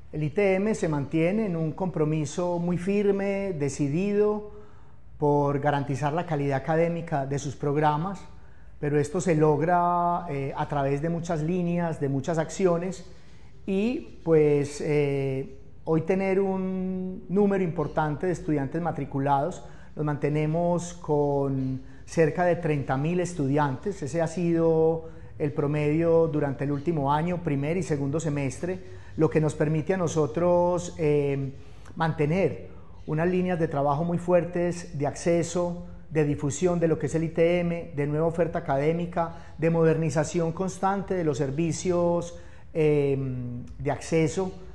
El ITM se mantiene en un compromiso muy firme, decidido, por garantizar la calidad académica de sus programas, pero esto se logra a través de muchas líneas, de muchas acciones y pues hoy tener un número importante de estudiantes matriculados, los mantenemos con cerca de 30.000 estudiantes, ese ha sido el promedio durante el último año, primer y segundo semestre, lo que nos permite a nosotros mantener unas líneas de trabajo muy fuertes de acceso, de difusión de lo que es el ITM, de nueva oferta académica, de modernización constante de los servicios de acceso